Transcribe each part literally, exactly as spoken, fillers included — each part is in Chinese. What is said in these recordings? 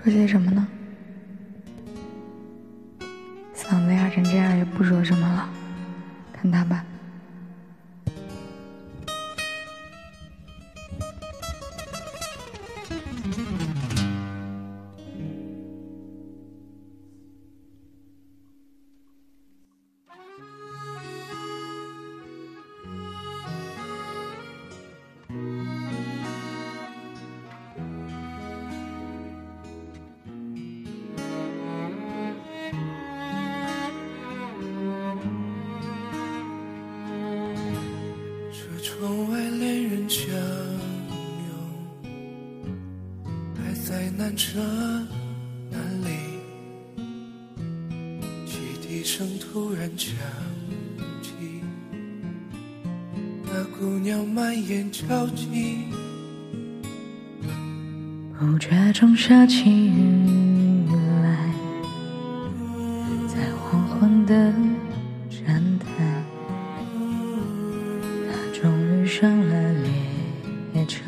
说些什么呢？嗓子哑成这样也不说什么了，看他吧。 窗外恋人相拥，还在难舍难离，汽笛声突然响起，那姑娘满眼焦急， 不觉中下起雨来，在黄昏的站台，他终于上了列车，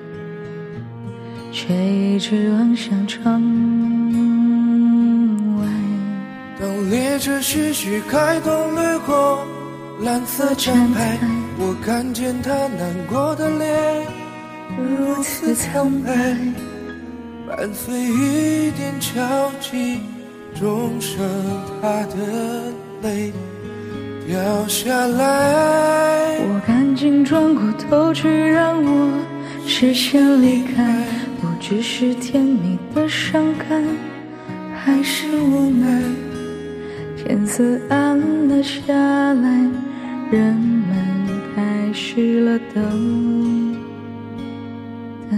却一直望向窗外。 当列车徐徐开动掠过蓝色站牌，我看见他难过的脸如此苍白，伴随雨点敲击，钟声他的泪掉下来。 我赶紧转过头去，让我视线离开，不只是甜蜜的伤感，还是无奈。天色暗了下来，人们开始了等待。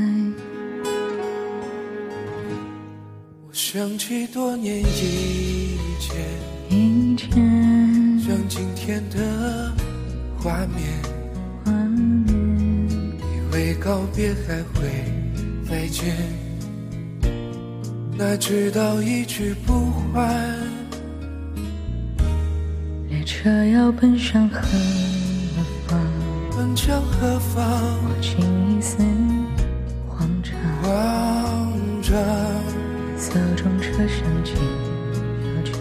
我想起多年以前， 以前像今天的画面， 画面以为告别还会再见，哪知道一去不还。 列车要奔向何方？ 奔向何方？ 我清一丝慌张， 慌张。 色中车厢静悄悄，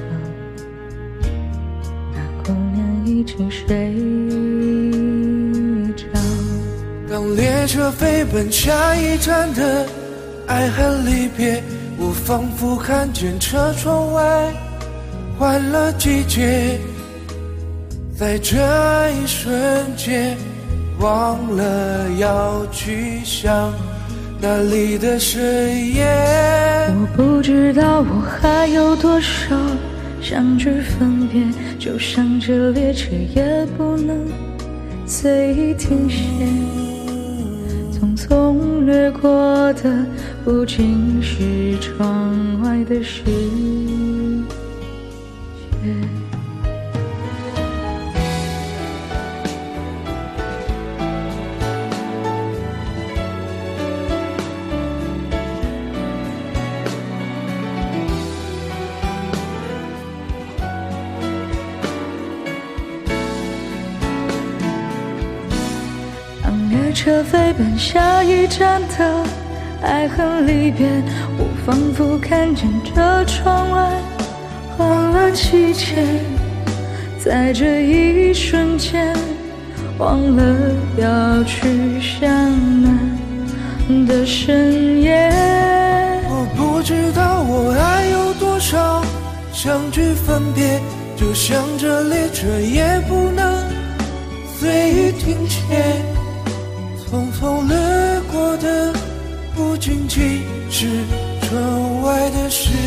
那姑娘已经睡着。 当列车飞奔下一站的爱恨离别，我仿佛看见车窗外换了季节，在这一瞬间忘了要去想那里的深夜。 我不知道我还有多少相聚分别，就像这列车也不能随意停歇。匆匆掠过的不仅是窗外的世界。列车飞奔下一站的爱恨离别，我仿佛看见这窗外换了季节，在这一瞬间忘了要去想那的深夜。 我不知道我还有多少相聚分别，就像这列车也不能随意停歇。匆匆掠过的不仅仅是窗外的世